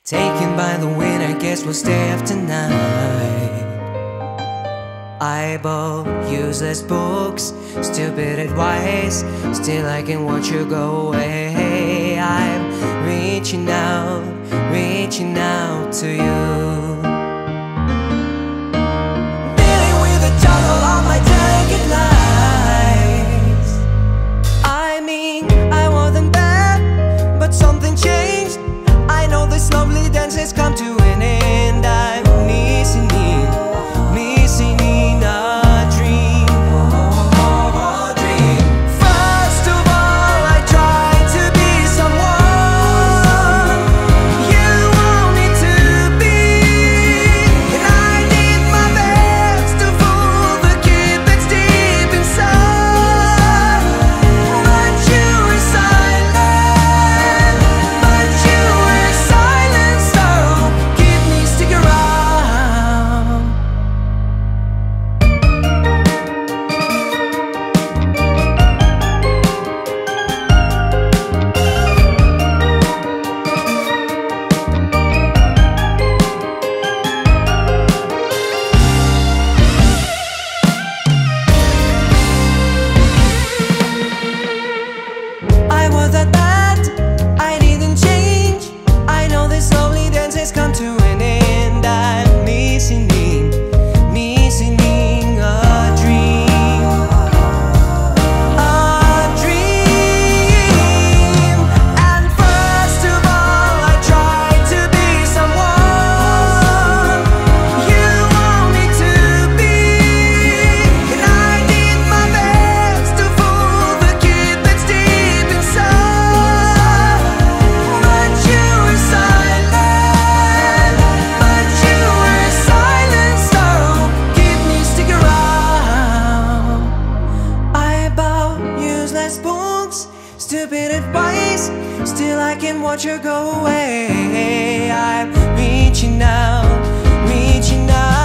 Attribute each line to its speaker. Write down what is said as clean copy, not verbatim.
Speaker 1: Taken by the wind, I guess we'll stay up tonight. I bought useless books, stupid advice. Still I can watch you go away. I'm reaching out to you. Dealing with the juggle of my delicate lies. I mean, I wasn't bad, but something changed. I know this lovely dance has come to an end. I'm missing in a dream. First of all, I tried to be someone you want me to be, and I did my best to fool the kid that's deep inside. But you were silent, so keep me stick around. I was that bad, I didn't change. I know this lovely dance has come to an end. I'm missing in a dream. A dream. And first of all, I tried to be someone you want me to be, and I did my best to fool the kid that's deep inside. But you were silent, so keep me stick around. I bought useless books, stupid advice. Still I can watch her go away. I'm reaching out